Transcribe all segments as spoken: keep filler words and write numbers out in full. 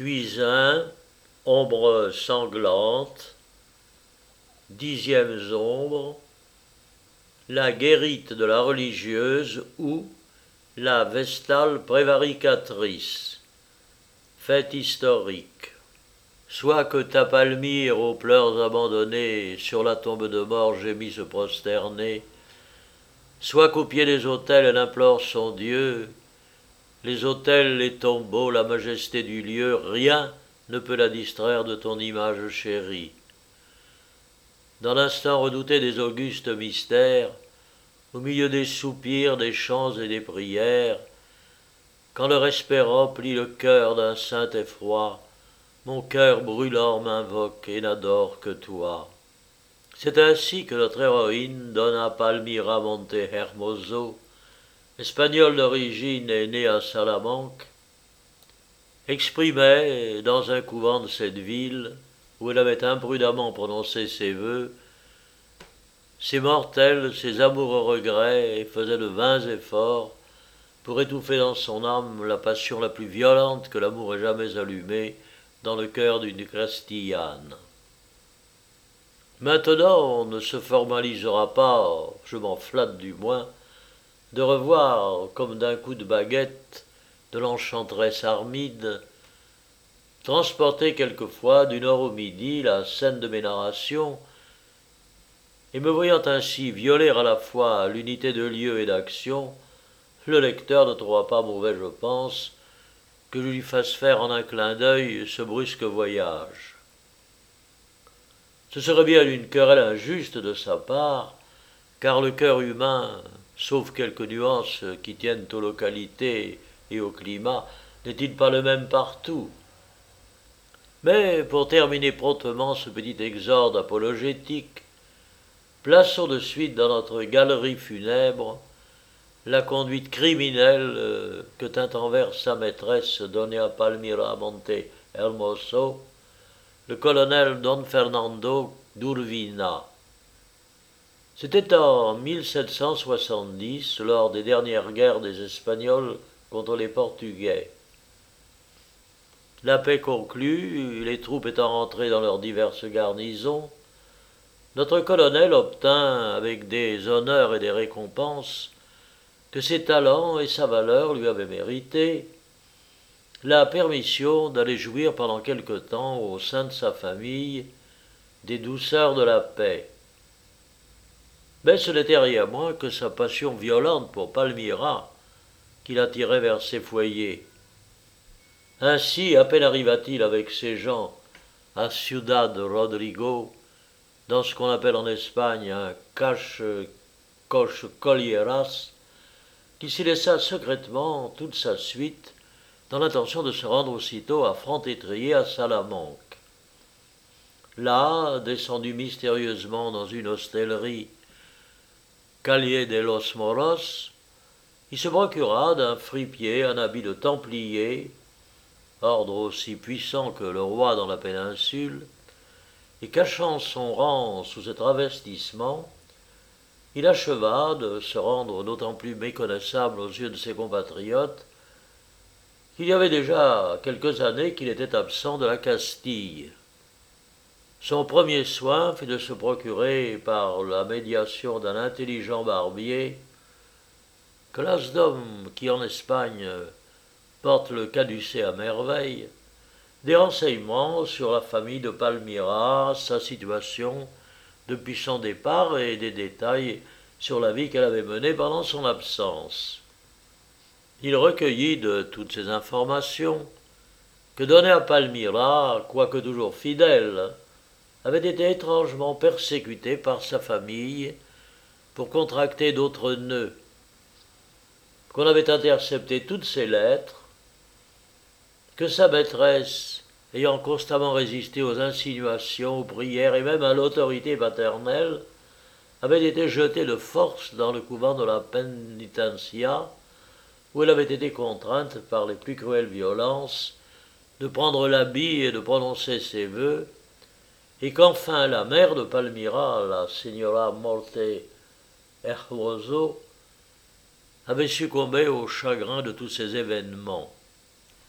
Cuisin, ombre sanglante, dixièmes ombres, la guérite de la religieuse ou la vestale prévaricatrice. Fait historique. Soit que ta Palmyre aux pleurs abandonnés sur la tombe de mort gémit se prosterner, soit qu'au pied des autels elle implore son Dieu, les autels, les tombeaux, la majesté du lieu, rien ne peut la distraire de ton image chérie. Dans l'instant redouté des augustes mystères, au milieu des soupirs, des chants et des prières, quand le respect remplit le cœur d'un saint effroi, mon cœur brûlant m'invoque et n'adore que toi. C'est ainsi que notre héroïne, Donna Palmira Monte Hermoso, espagnole d'origine et née à Salamanque, exprimait, dans un couvent de cette ville, où elle avait imprudemment prononcé ses vœux, ses mortels, ses amoureux regrets, et faisait de vains efforts pour étouffer dans son âme la passion la plus violente que l'amour ait jamais allumée dans le cœur d'une Castillane. Maintenant, on ne se formalisera pas, je m'en flatte du moins, de revoir, comme d'un coup de baguette, de l'enchanteresse Armide, transporter quelquefois du nord au midi la scène de mes narrations, et me voyant ainsi violer à la fois l'unité de lieu et d'action, le lecteur ne trouvera pas mauvais, je pense, que je lui fasse faire en un clin d'œil ce brusque voyage. Ce serait bien une querelle injuste de sa part, car le cœur humain, sauf quelques nuances qui tiennent aux localités et au climat, n'est-il pas le même partout? Mais pour terminer promptement ce petit exorde apologétique, plaçons de suite dans notre galerie funèbre la conduite criminelle que tint envers sa maîtresse Donna Palmira Monte Hermoso, le colonel Don Fernando d'Urbina. C'était en mille sept cent soixante-dix, lors des dernières guerres des Espagnols contre les Portugais. La paix conclue, les troupes étant rentrées dans leurs diverses garnisons, notre colonel obtint, avec des honneurs et des récompenses que ses talents et sa valeur lui avaient mérité, la permission d'aller jouir pendant quelque temps au sein de sa famille des douceurs de la paix. Mais ce n'était rien moins que sa passion violente pour Palmira qui l'attirait vers ses foyers. Ainsi, à peine arriva-t-il avec ses gens à Ciudad Rodrigo, dans ce qu'on appelle en Espagne un cache coche collieras, qu'il s'y laissa secrètement toute sa suite dans l'intention de se rendre aussitôt à Franc-Étrier à Salamanque. Là, descendu mystérieusement dans une hostellerie, Calle de los Moros, il se procura d'un fripier un habit de templier, ordre aussi puissant que le roi dans la péninsule, et cachant son rang sous ce travestissement, il acheva de se rendre d'autant plus méconnaissable aux yeux de ses compatriotes qu'il y avait déjà quelques années qu'il était absent de la Castille. Son premier soin fut de se procurer, par la médiation d'un intelligent barbier, classe d'hommes qui en Espagne portent le caducée à merveille, des renseignements sur la famille de Palmira, sa situation depuis son départ et des détails sur la vie qu'elle avait menée pendant son absence. Il recueillit de toutes ces informations que Donna Palmira, quoique toujours fidèle, avait été étrangement persécutée par sa famille pour contracter d'autres nœuds, qu'on avait intercepté toutes ses lettres, que sa maîtresse, ayant constamment résisté aux insinuations, aux prières et même à l'autorité paternelle, avait été jetée de force dans le couvent de la Penitencia, où elle avait été contrainte par les plus cruelles violences de prendre l'habit et de prononcer ses vœux, et qu'enfin la mère de Palmira, la Señora Morte Hermoso, avait succombé au chagrin de tous ces événements.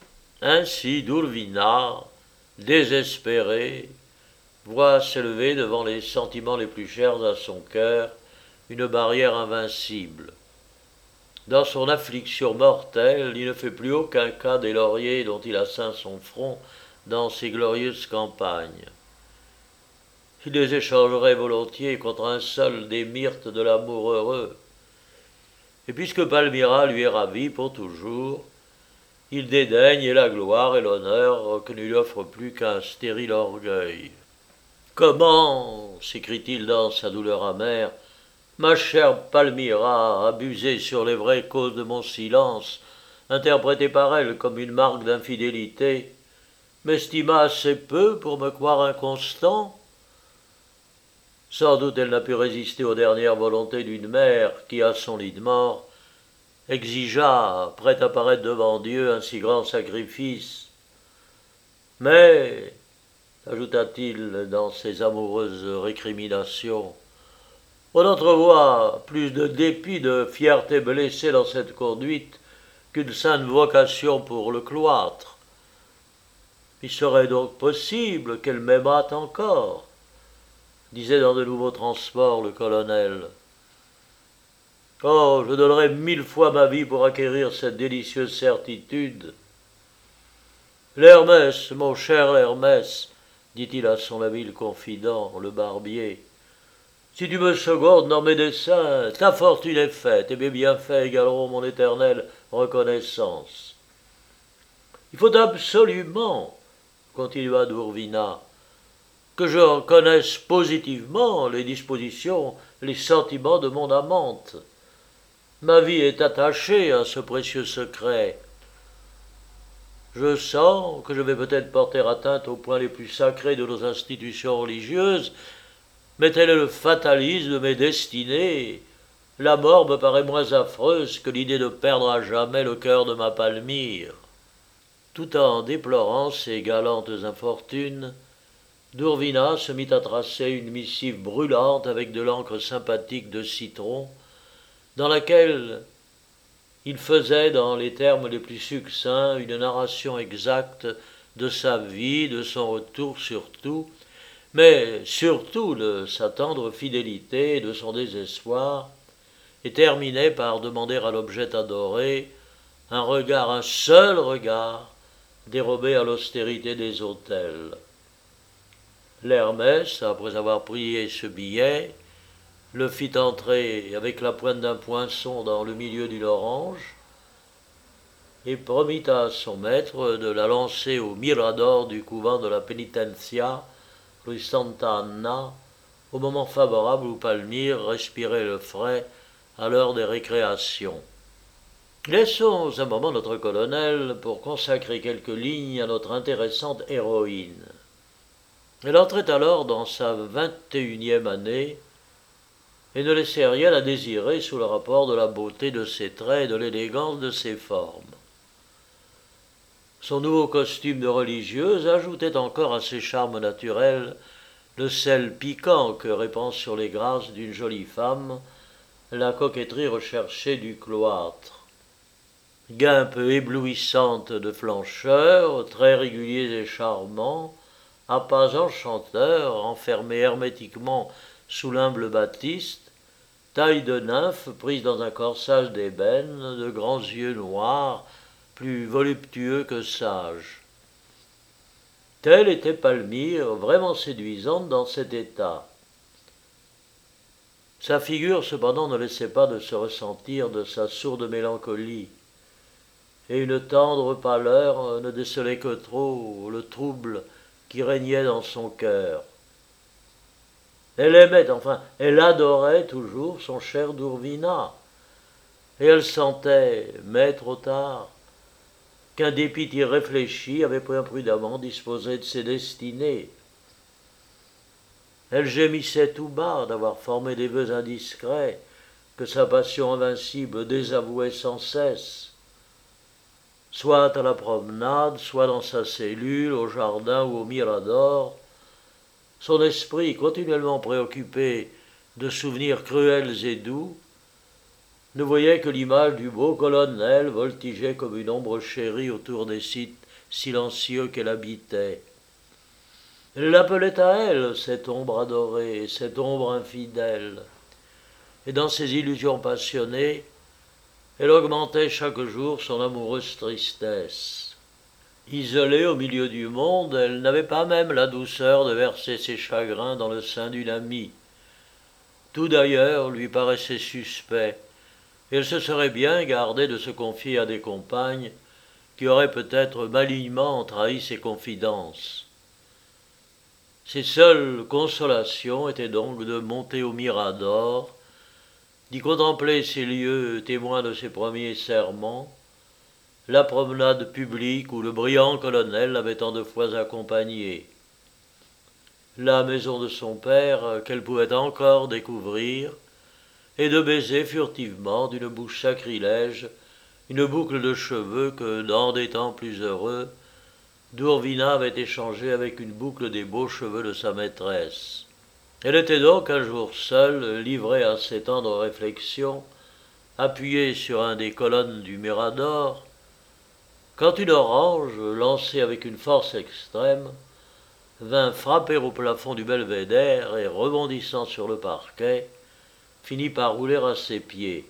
Ainsi D'Urvina, désespéré, voit s'élever devant les sentiments les plus chers à son cœur une barrière invincible. Dans son affliction mortelle, il ne fait plus aucun cas des lauriers dont il a ceint son front dans ses glorieuses campagnes. Il les échangerait volontiers contre un seul des myrtes de l'amour heureux. Et puisque Palmyra lui est ravie pour toujours, il dédaigne la gloire et l'honneur que ne lui offre plus qu'un stérile orgueil. « Comment, s'écrie-t-il dans sa douleur amère, ma chère Palmyra, abusée sur les vraies causes de mon silence, interprétée par elle comme une marque d'infidélité, m'estima assez peu pour me croire inconstant ? Sans doute elle n'a pu résister aux dernières volontés d'une mère qui, à son lit de mort, exigea, prête à paraître devant Dieu, un si grand sacrifice. Mais, ajouta-t-il dans ses amoureuses récriminations, on entrevoit plus de dépit, de fierté blessée dans cette conduite qu'une sainte vocation pour le cloître. Il serait donc possible qu'elle m'aimât encore, disait dans de nouveaux transports le colonel. Oh, je donnerais mille fois ma vie pour acquérir cette délicieuse certitude. L'Hermès, mon cher Hermès, dit-il à son habile confident, le barbier, si tu me secondes dans mes desseins, ta fortune est faite, et mes bienfaits égaleront mon éternelle reconnaissance. Il faut absolument, continua D'Urvina, que je reconnaisse positivement les dispositions, les sentiments de mon amante. Ma vie est attachée à ce précieux secret. Je sens que je vais peut-être porter atteinte aux points les plus sacrés de nos institutions religieuses, mais tel est le fatalisme de mes destinées. La mort me paraît moins affreuse que l'idée de perdre à jamais le cœur de ma Palmyre. Tout en déplorant ces galantes infortunes, D'Urvina se mit à tracer une missive brûlante avec de l'encre sympathique de citron, dans laquelle il faisait, dans les termes les plus succincts, une narration exacte de sa vie, de son retour surtout, mais surtout de sa tendre fidélité et de son désespoir, et terminait par demander à l'objet adoré un regard, un seul regard, dérobé à l'austérité des autels. L'Hermès, après avoir prié ce billet, le fit entrer avec la pointe d'un poinçon dans le milieu d'une orange et promit à son maître de la lancer au mirador du couvent de la Penitencia, rue Santa Anna, au moment favorable où Palmyre respirait le frais à l'heure des récréations. Laissons un moment notre colonel pour consacrer quelques lignes à notre intéressante héroïne. Elle entrait alors dans sa vingt-et-unième année et ne laissait rien à désirer sous le rapport de la beauté de ses traits et de l'élégance de ses formes. Son nouveau costume de religieuse ajoutait encore à ses charmes naturels le sel piquant que répand sur les grâces d'une jolie femme la coquetterie recherchée du cloître. Guimpe éblouissante de flancheur, traits réguliers et charmants, à pas enchanteurs, enfermés hermétiquement sous l'humble batiste, taille de nymphe prise dans un corsage d'ébène, de grands yeux noirs, plus voluptueux que sages. Telle était Palmyre, vraiment séduisante dans cet état. Sa figure, cependant, ne laissait pas de se ressentir de sa sourde mélancolie, et une tendre pâleur ne décelait que trop le trouble qui régnait dans son cœur. Elle aimait, enfin, elle adorait toujours son cher D'Urvina, et elle sentait, mais trop tard, qu'un dépit irréfléchi avait imprudemment disposé de ses destinées. Elle gémissait tout bas d'avoir formé des vœux indiscrets que sa passion invincible désavouait sans cesse, soit à la promenade, soit dans sa cellule, au jardin ou au mirador. Son esprit, continuellement préoccupé de souvenirs cruels et doux, ne voyait que l'image du beau colonel voltiger comme une ombre chérie autour des sites silencieux qu'elle habitait. Elle l'appelait à elle, cette ombre adorée, cette ombre infidèle. Et dans ses illusions passionnées, elle augmentait chaque jour son amoureuse tristesse. Isolée au milieu du monde, elle n'avait pas même la douceur de verser ses chagrins dans le sein d'une amie. Tout d'ailleurs lui paraissait suspect, et elle se serait bien gardée de se confier à des compagnes qui auraient peut-être malignement trahi ses confidences. Ses seules consolations étaient donc de monter au Mirador, d'y contempler ces lieux témoins de ses premiers serments, la promenade publique où le brillant colonel l'avait tant de fois accompagné, la maison de son père qu'elle pouvait encore découvrir, et de baiser furtivement d'une bouche sacrilège une boucle de cheveux que, dans des temps plus heureux, Dourvina avait échangée avec une boucle des beaux cheveux de sa maîtresse. Elle était donc un jour seule, livrée à ses tendres réflexions, appuyée sur un des colonnes du Mirador, quand une orange, lancée avec une force extrême, vint frapper au plafond du belvédère et, rebondissant sur le parquet, finit par rouler à ses pieds.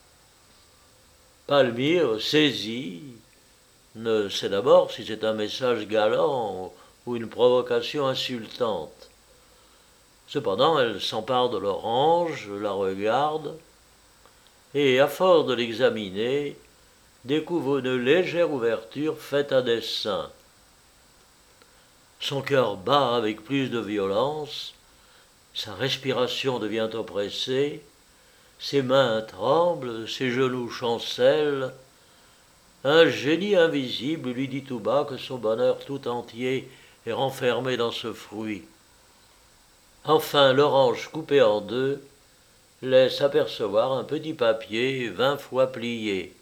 Palmyre, saisie, ne sait d'abord si c'est un message galant ou une provocation insultante. Cependant, elle s'empare de l'orange, la regarde, et, à force de l'examiner, découvre une légère ouverture faite à dessein. Son cœur bat avec plus de violence, sa respiration devient oppressée, ses mains tremblent, ses genoux chancellent. Un génie invisible lui dit tout bas que son bonheur tout entier est renfermé dans ce fruit. Enfin, l'orange coupée en deux laisse apercevoir un petit papier vingt fois plié.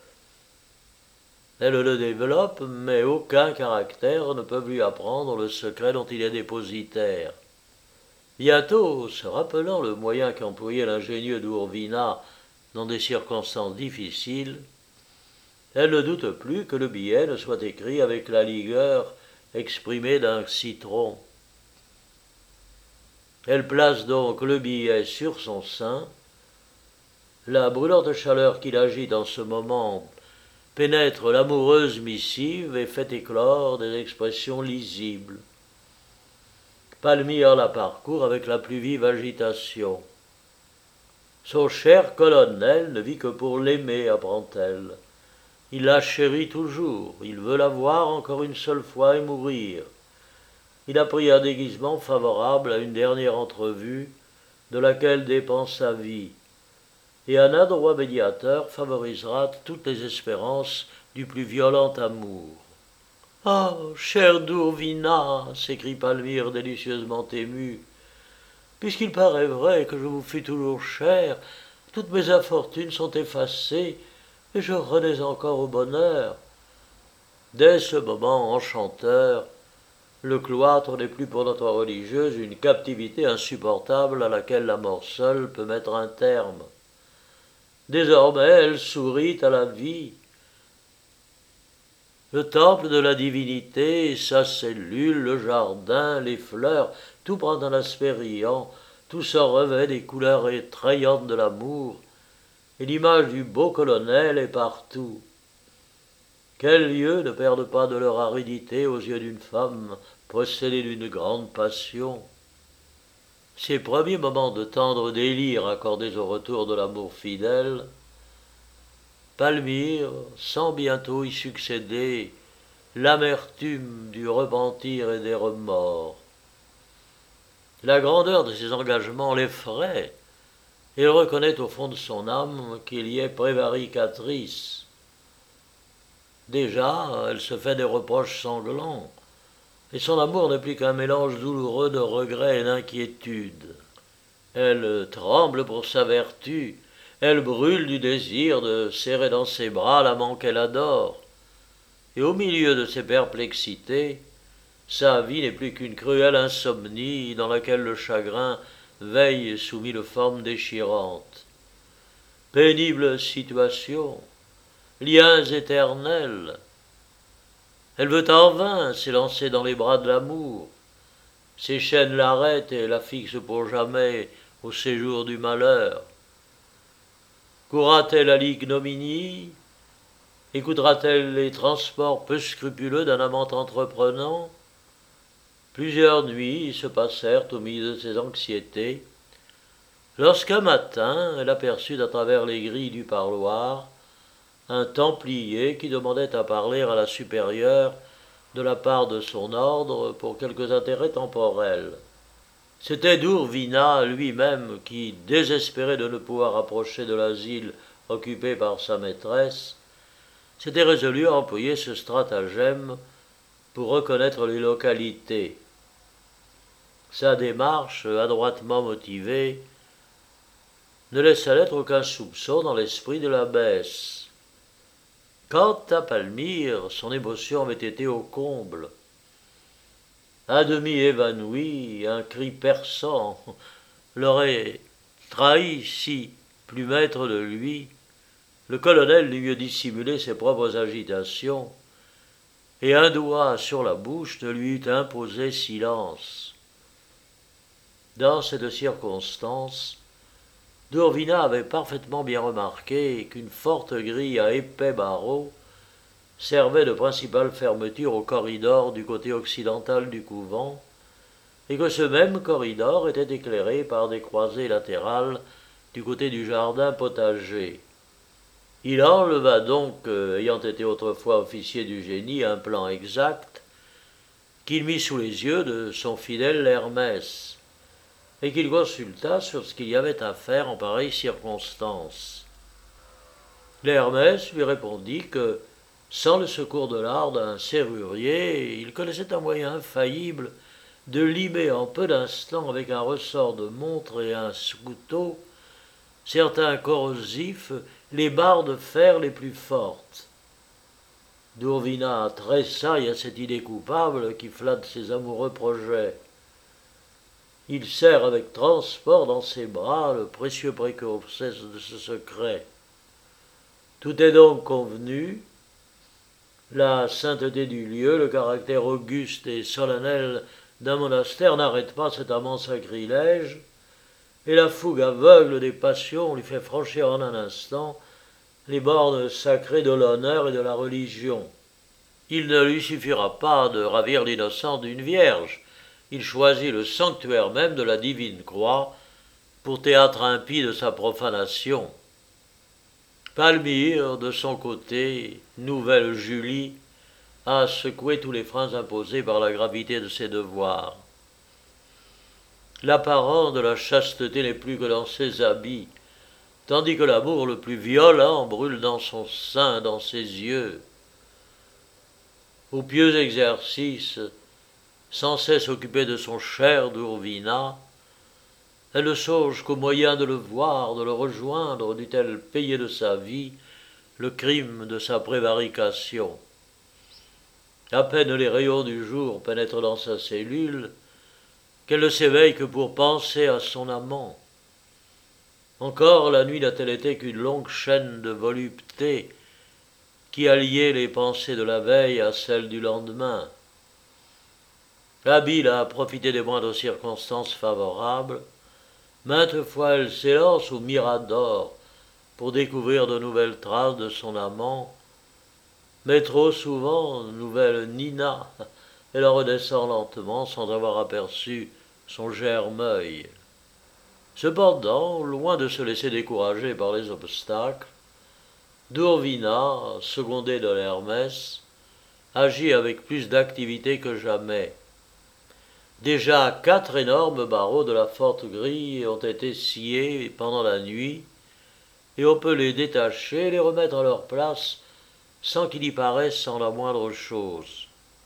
Elle le développe, mais aucun caractère ne peut lui apprendre le secret dont il est dépositaire. Bientôt, se rappelant le moyen qu'employait l'ingénieux Dourvina dans des circonstances difficiles, elle ne doute plus que le billet ne soit écrit avec la ligueur exprimée d'un citron. Elle place donc le billet sur son sein. La brûlante chaleur qui l'agite en ce moment pénètre l'amoureuse missive et fait éclore des expressions lisibles. Palmyre la parcourt avec la plus vive agitation. Son cher colonel ne vit que pour l'aimer, apprend-elle. Il la chérit toujours, il veut la voir encore une seule fois et mourir. Il a pris un déguisement favorable à une dernière entrevue, de laquelle dépend sa vie, et un adroit médiateur favorisera toutes les espérances du plus violent amour. « Ah, chère Dourvina !» s'écrie Palmyre délicieusement émue. « Puisqu'il paraît vrai que je vous fus toujours chère, toutes mes infortunes sont effacées, et je renais encore au bonheur. » Dès ce moment enchanteur, le cloître n'est plus pour notre religieuse une captivité insupportable à laquelle la mort seule peut mettre un terme. Désormais, elle sourit à la vie. Le temple de la divinité, sa cellule, le jardin, les fleurs, tout prend un aspect riant, tout se revêt des couleurs effrayantes de l'amour, et l'image du beau colonel est partout. Quels lieux ne perdent pas de leur aridité aux yeux d'une femme possédée d'une grande passion? Ces premiers moments de tendre délire accordés au retour de l'amour fidèle, Palmyre sent bientôt y succéder l'amertume du repentir et des remords. La grandeur de ses engagements l'effraie, et elle reconnaît au fond de son âme qu'il y est prévaricatrice. Déjà, elle se fait des reproches sanglants, et son amour n'est plus qu'un mélange douloureux de regret et d'inquiétude. Elle tremble pour sa vertu, elle brûle du désir de serrer dans ses bras l'amant qu'elle adore, et au milieu de ses perplexités, sa vie n'est plus qu'une cruelle insomnie dans laquelle le chagrin veille sous mille formes déchirantes. Pénible situation, liens éternels. Elle veut en vain s'élancer dans les bras de l'amour. Ses chaînes l'arrêtent et la fixent pour jamais au séjour du malheur. Courra-t-elle à l'ignominie? Écoutera-t-elle les transports peu scrupuleux d'un amant entreprenant? Plusieurs nuits se passèrent au milieu de ses anxiétés, lorsqu'un matin elle aperçut à travers les grilles du parloir un templier qui demandait à parler à la supérieure de la part de son ordre pour quelques intérêts temporels. C'était d'Urvina lui-même qui, désespéré de ne pouvoir approcher de l'asile occupé par sa maîtresse, s'était résolu à employer ce stratagème pour reconnaître les localités. Sa démarche, adroitement motivée, ne laissa l'être aucun soupçon dans l'esprit de l'abbesse. Quant à Palmyre, son émotion avait été au comble. À demi évanoui, un cri perçant l'aurait trahi si, plus maître de lui, le colonel n'eût mieux dissimulé ses propres agitations, et un doigt sur la bouche ne lui eût imposé silence. Dans cette circonstance, d'Urvina avait parfaitement bien remarqué qu'une forte grille à épais barreaux servait de principale fermeture au corridor du côté occidental du couvent, et que ce même corridor était éclairé par des croisées latérales du côté du jardin potager. Il enleva donc, euh, ayant été autrefois officier du génie, un plan exact, qu'il mit sous les yeux de son fidèle Hermès, et qu'il consulta sur ce qu'il y avait à faire en pareille circonstance. L'Hermès lui répondit que, sans le secours de l'art d'un serrurier, il connaissait un moyen infaillible de limer en peu d'instants avec un ressort de montre et un couteau certains corrosifs, les barres de fer les plus fortes. d'Urvina tressaille à cette idée coupable qui flatte ses amoureux projets. Il serre avec transport dans ses bras le précieux précurseur de ce secret. Tout est donc convenu. La sainteté du lieu, le caractère auguste et solennel d'un monastère n'arrête pas cet amant sacrilège, et la fougue aveugle des passions lui fait franchir en un instant les bornes sacrées de l'honneur et de la religion. Il ne lui suffira pas de ravir l'innocence d'une vierge. Il choisit le sanctuaire même de la divine croix pour théâtre impie de sa profanation. Palmyre, de son côté, nouvelle Julie, a secoué tous les freins imposés par la gravité de ses devoirs. L'apparent de la chasteté n'est plus que dans ses habits, tandis que l'amour le plus violent brûle dans son sein, dans ses yeux. Au pieux exercice, sans cesse occupée de son cher d'Urvina, elle ne songe qu'au moyen de le voir, de le rejoindre, dût-elle payer de sa vie le crime de sa prévarication. À peine les rayons du jour pénètrent dans sa cellule, qu'elle ne s'éveille que pour penser à son amant. Encore la nuit n'a-t-elle été qu'une longue chaîne de volupté qui a lié les pensées de la veille à celles du lendemain. Habile à profiter des moindres circonstances favorables, maintes fois elle s'élance au Mirador pour découvrir de nouvelles traces de son amant, mais trop souvent, nouvelle Nina, elle redescend lentement sans avoir aperçu son germeuil. Cependant, loin de se laisser décourager par les obstacles, d'Urvina, secondée de l'Hermès, agit avec plus d'activité que jamais. Déjà quatre énormes barreaux de la forte grille ont été sciés pendant la nuit, et on peut les détacher et les remettre à leur place sans qu'il y paraisse sans la moindre chose.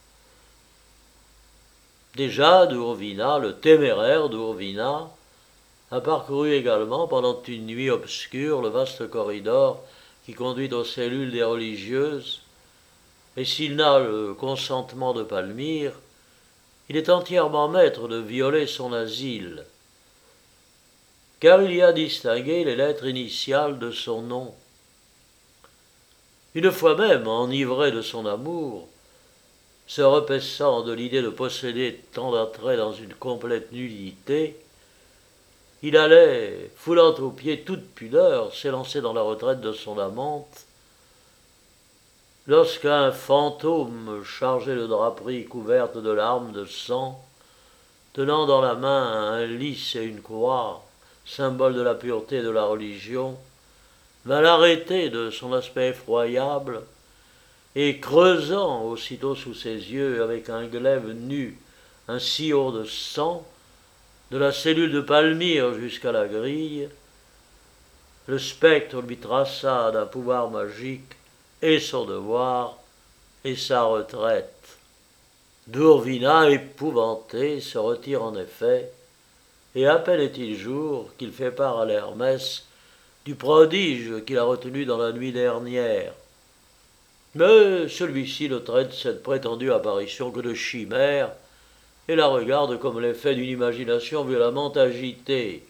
Déjà d'Urvina, le téméraire d'Urvina, a parcouru également pendant une nuit obscure le vaste corridor qui conduit aux cellules des religieuses, et s'il n'a le consentement de Palmyre, il est entièrement maître de violer son asile, car il y a distingué les lettres initiales de son nom. Une fois même, enivré de son amour, se repaissant de l'idée de posséder tant d'attraits dans une complète nudité, il allait, foulant aux pieds toute pudeur, s'élancer dans la retraite de son amante, lorsqu'un fantôme chargé de draperies couvertes de larmes de sang, tenant dans la main un lys et une croix, symbole de la pureté et de la religion, vint l'arrêter de son aspect effroyable, et creusant aussitôt sous ses yeux avec un glaive nu un sillon de sang, de la cellule de Palmyre jusqu'à la grille, le spectre lui traça d'un pouvoir magique et son devoir et sa retraite. Dourvina, épouvanté, se retire en effet, et à peine est-il jour qu'il fait part à l'Hermès du prodige qu'il a retenu dans la nuit dernière. Mais celui-ci ne traite cette prétendue apparition que de chimère et la regarde comme l'effet d'une imagination violemment agitée.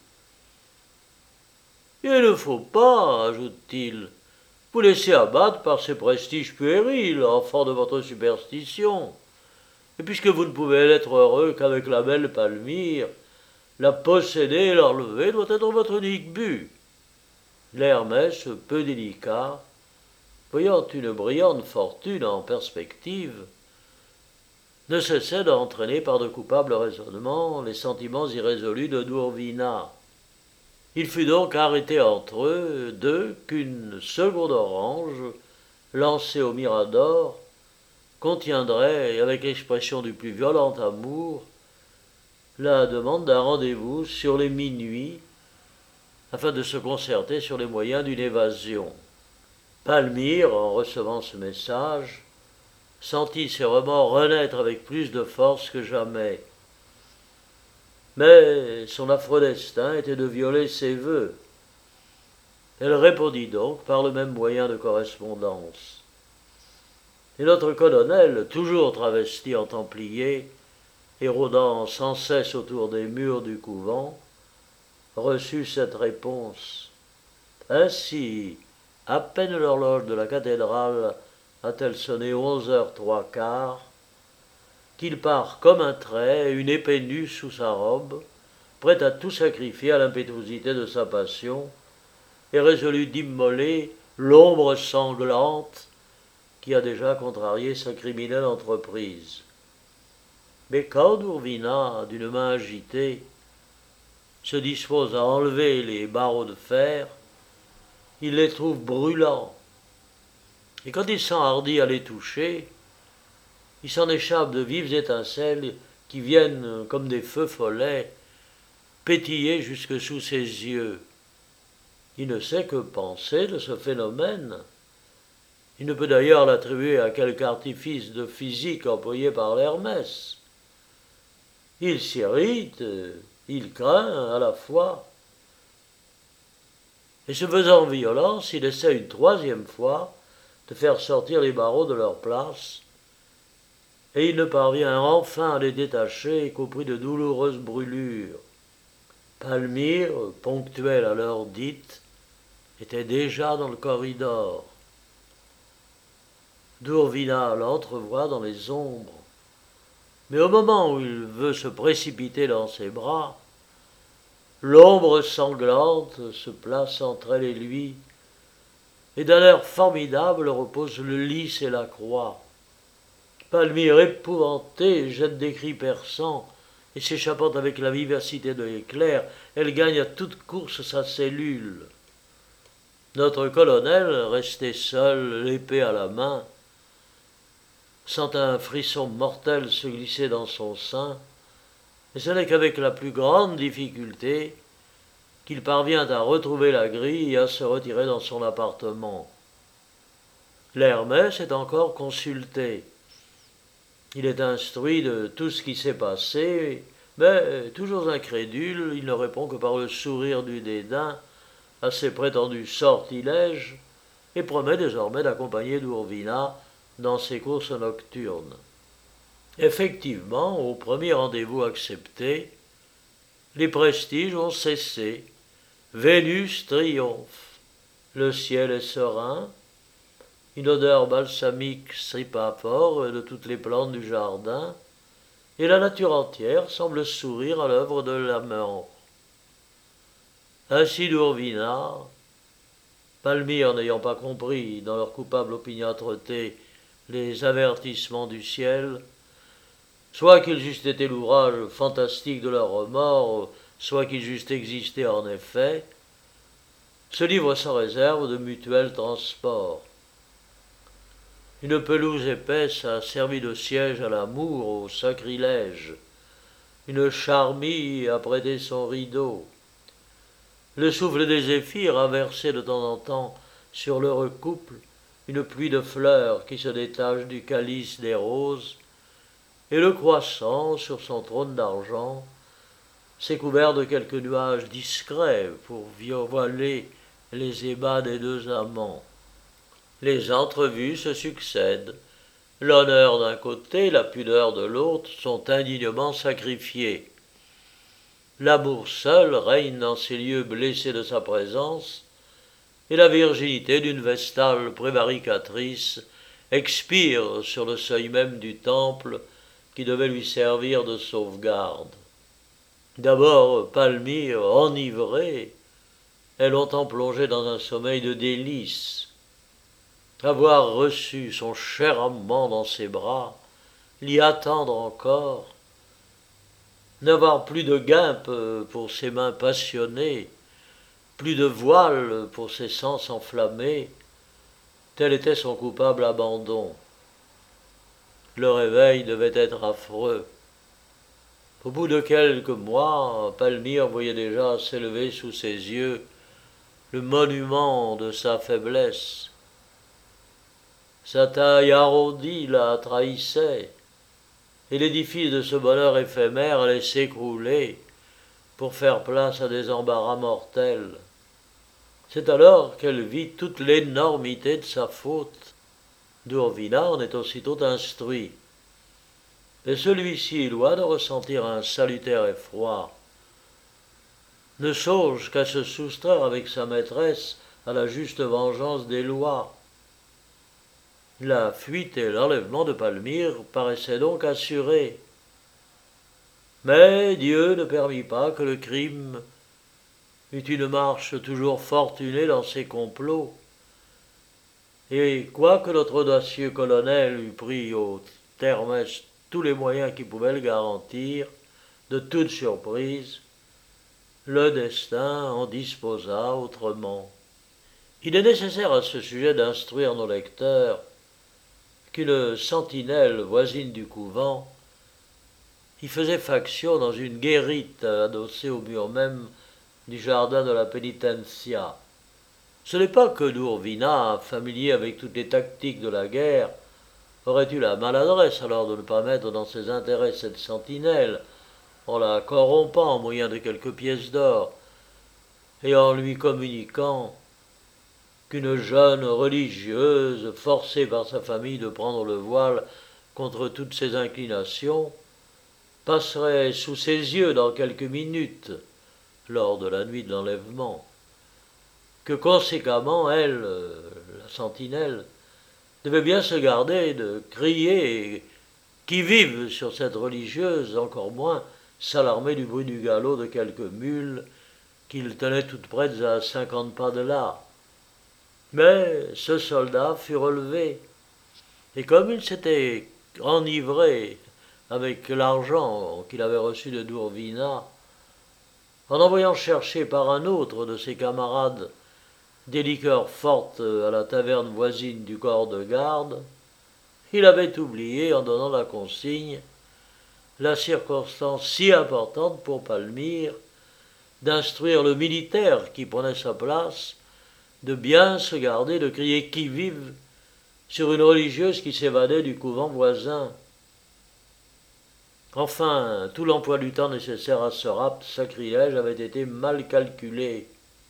« Il ne faut pas, ajoute-t-il, vous laisser abattre par ces prestiges puérils, enfant de votre superstition. Et puisque vous ne pouvez être heureux qu'avec la belle Palmyre, la posséder et l'enlever doit être votre unique but. » L'Hermès, peu délicat, voyant une brillante fortune en perspective, ne cessait d'entraîner par de coupables raisonnements les sentiments irrésolus de Dourvina. Il fut donc arrêté entre eux deux qu'une seconde orange, lancée au Mirador, contiendrait, avec l'expression du plus violent amour, la demande d'un rendez-vous sur les minuit, afin de se concerter sur les moyens d'une évasion. Palmyre, en recevant ce message, sentit ses remords renaître avec plus de force que jamais. Mais son affreux destin était de violer ses vœux. Elle répondit donc par le même moyen de correspondance. Et notre colonel, toujours travesti en templier, et rôdant sans cesse autour des murs du couvent, reçut cette réponse. Ainsi, à peine l'horloge de la cathédrale a-t-elle sonné onze heures trois quarts, qu'il part comme un trait, une épée nue sous sa robe, prêt à tout sacrifier à l'impétuosité de sa passion, et résolu d'immoler l'ombre sanglante qui a déjà contrarié sa criminelle entreprise. Mais quand Dourvina, d'une main agitée, se dispose à enlever les barreaux de fer, il les trouve brûlants, et quand il s'enhardit à les toucher, il s'en échappe de vives étincelles qui viennent, comme des feux follets, pétiller jusque sous ses yeux. Il ne sait que penser de ce phénomène. Il ne peut d'ailleurs l'attribuer à quelque artifice de physique employé par l'Hermès. Il s'irrite, il craint à la fois. Et se faisant violence, il essaie une troisième fois de faire sortir les barreaux de leur place, et il ne parvient enfin à les détacher qu'au prix de douloureuses brûlures. Palmyre, ponctuelle à l'heure dite, était déjà dans le corridor. Dourvina l'entrevoit dans les ombres, mais au moment où il veut se précipiter dans ses bras, l'ombre sanglante se place entre elle et lui, et d'un air formidable repose le lys et la croix. Palmyre, épouvantée, jette des cris perçants, et s'échappant avec la vivacité de l'éclair, elle gagne à toute course sa cellule. Notre colonel, resté seul, l'épée à la main, sent un frisson mortel se glisser dans son sein, et ce n'est qu'avec la plus grande difficulté qu'il parvient à retrouver la grille et à se retirer dans son appartement. L'Hermès est encore consulté. Il est instruit de tout ce qui s'est passé, mais, toujours incrédule, il ne répond que par le sourire du dédain à ses prétendus sortilèges et promet désormais d'accompagner Dourvina dans ses courses nocturnes. Effectivement, au premier rendez-vous accepté, les prestiges ont cessé. Vénus triomphe. Le ciel est serein. une odeur balsamique s'épand fort de toutes les plantes du jardin, et la nature entière semble sourire à l'œuvre de la mort. Ainsi d'Urvina, Palmyre n'ayant pas compris, dans leur coupable opiniâtreté, les avertissements du ciel, soit qu'ils eussent été l'ouvrage fantastique de leur remords, soit qu'ils eussent existé en effet, se livrent sans réserve de mutuels transports. Une pelouse épaisse a servi de siège à l'amour, au sacrilège. Une charmille a prêté son rideau. Le souffle des zéphyrs a versé de temps en temps sur l'heureux couple une pluie de fleurs qui se détache du calice des roses, et le croissant, sur son trône d'argent, s'est couvert de quelques nuages discrets pour voiler les ébats des deux amants. Les entrevues se succèdent. L'honneur d'un côté, la pudeur de l'autre sont indignement sacrifiés. L'amour seul règne dans ces lieux blessés de sa présence, et la virginité d'une vestale prévaricatrice expire sur le seuil même du temple qui devait lui servir de sauvegarde. D'abord, Palmyre, enivrée, est longtemps plongée dans un sommeil de délices. Avoir reçu son cher amant dans ses bras, l'y attendre encore, n'avoir plus de guimpe pour ses mains passionnées, plus de voile pour ses sens enflammés, tel était son coupable abandon. Le réveil devait être affreux. Au bout de quelques mois, Palmyre voyait déjà s'élever sous ses yeux le monument de sa faiblesse. Sa taille arrondie la trahissait, et l'édifice de ce bonheur éphémère allait s'écrouler pour faire place à des embarras mortels. C'est alors qu'elle vit toute l'énormité de sa faute. D'Urvina en est aussitôt instruit, et celui-ci, loin de ressentir un salutaire effroi, ne songe qu'à se soustraire avec sa maîtresse à la juste vengeance des lois. La fuite et l'enlèvement de Palmyre paraissaient donc assurés. Mais Dieu ne permit pas que le crime eût une marche toujours fortunée dans ses complots. Et quoique notre audacieux colonel eût pris au termestre tous les moyens qui pouvaient le garantir, de toute surprise, le destin en disposa autrement. Il est nécessaire à ce sujet d'instruire nos lecteurs qu'une sentinelle voisine du couvent y faisait faction dans une guérite adossée au mur même du jardin de la pénitencia. Ce n'est pas que d'Urvina, familier avec toutes les tactiques de la guerre, aurait eu la maladresse alors de ne pas mettre dans ses intérêts cette sentinelle, en la corrompant au moyen de quelques pièces d'or, et en lui communiquant qu'une jeune religieuse, forcée par sa famille de prendre le voile contre toutes ses inclinations, passerait sous ses yeux dans quelques minutes, lors de la nuit de l'enlèvement, que conséquemment, elle, la sentinelle, devait bien se garder de crier qui vive sur cette religieuse, encore moins s'alarmer du bruit du galop de quelques mules qu'il tenait toutes prêtes à cinquante pas de là. Mais ce soldat fut relevé, et comme il s'était enivré avec l'argent qu'il avait reçu de d'Urvina, en envoyant chercher par un autre de ses camarades des liqueurs fortes à la taverne voisine du corps de garde, il avait oublié, en donnant la consigne, la circonstance si importante pour Palmyre d'instruire le militaire qui prenait sa place de bien se garder de crier qui vive sur une religieuse qui s'évadait du couvent voisin. Enfin, tout l'emploi du temps nécessaire à ce rapt sacrilège avait été mal calculé.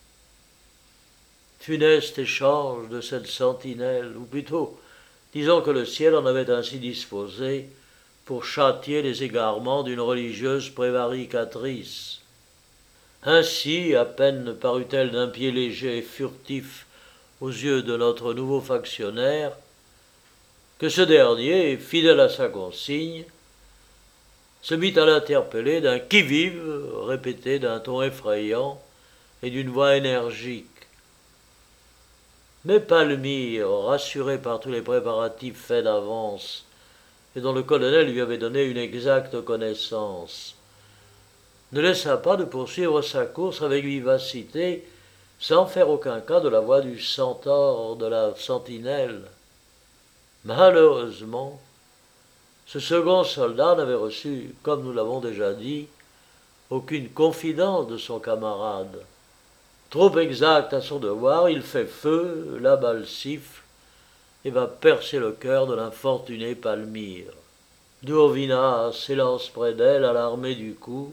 Funeste échange de cette sentinelle, ou plutôt, disons que le ciel en avait ainsi disposé pour châtier les égarements d'une religieuse prévaricatrice. Ainsi, à peine parut-elle d'un pied léger et furtif aux yeux de notre nouveau factionnaire, que ce dernier, fidèle à sa consigne, se mit à l'interpeller d'un qui-vive répété d'un ton effrayant et d'une voix énergique. Mais Palmyre, rassuré par tous les préparatifs faits d'avance et dont le colonel lui avait donné une exacte connaissance, ne laissa pas de poursuivre sa course avec vivacité, sans faire aucun cas de la voix du centaure de la sentinelle. Malheureusement, ce second soldat n'avait reçu, comme nous l'avons déjà dit, aucune confidence de son camarade. Trop exact à son devoir, il fait feu, la balle siffle, et va percer le cœur de l'infortuné Palmyre. D'Urvina s'élance près d'elle, alarmée du coup,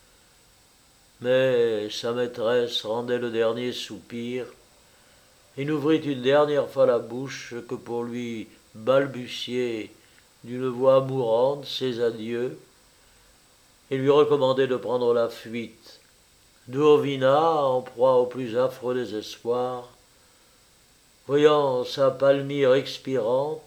mais sa maîtresse rendait le dernier soupir et n'ouvrit une dernière fois la bouche que pour lui balbutier d'une voix mourante ses adieux et lui recommander de prendre la fuite. D'Urvina, en proie au plus affreux désespoir, voyant sa Palmyre expirante,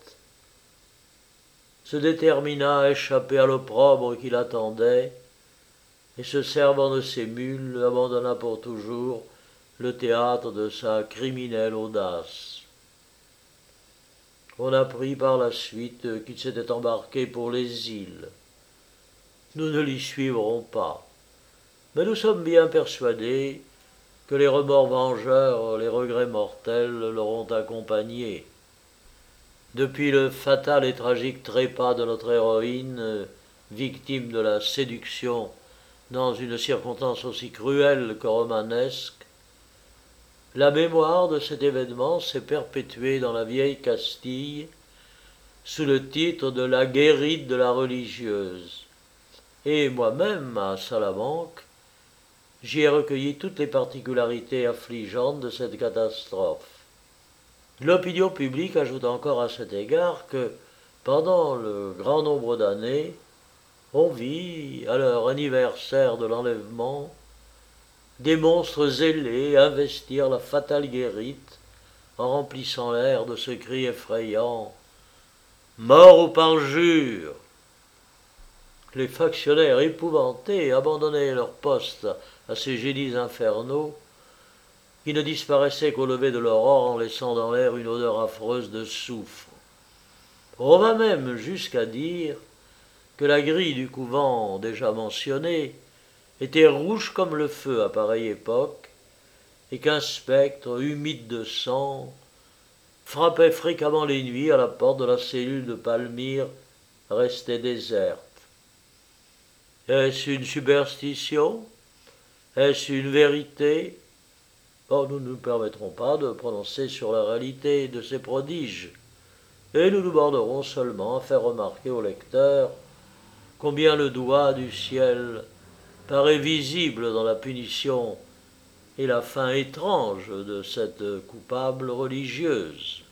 se détermina à échapper à l'opprobre qui l'attendait, et se servant de ses mules, abandonna pour toujours le théâtre de sa criminelle audace. On apprit par la suite qu'il s'était embarqué pour les îles. Nous ne l'y suivrons pas, mais nous sommes bien persuadés que les remords vengeurs, les regrets mortels l'auront accompagné. Depuis le fatal et tragique trépas de notre héroïne, victime de la séduction dans une circonstance aussi cruelle que romanesque, la mémoire de cet événement s'est perpétuée dans la vieille Castille sous le titre de la guérite de la religieuse. Et moi-même, à Salamanque, j'y ai recueilli toutes les particularités affligeantes de cette catastrophe. L'opinion publique ajoute encore à cet égard que, pendant le grand nombre d'années, on vit, à leur anniversaire de l'enlèvement, des monstres zélés investir la fatale guérite en remplissant l'air de ce cri effrayant « Mort au parjure !» Les factionnaires épouvantés abandonnaient leur poste à ces génies infernaux qui ne disparaissaient qu'au lever de l'aurore en laissant dans l'air une odeur affreuse de soufre. On va même jusqu'à dire que la grille du couvent déjà mentionné était rouge comme le feu à pareille époque, et qu'un spectre, humide de sang, frappait fréquemment les nuits à la porte de la cellule de Palmyre, restée déserte. Est-ce une superstition? Est-ce une vérité? Or, nous ne nous permettrons pas de prononcer sur la réalité de ces prodiges, et nous nous bornerons seulement à faire remarquer au lecteur combien le doigt du ciel paraît visible dans la punition et la fin étrange de cette coupable religieuse.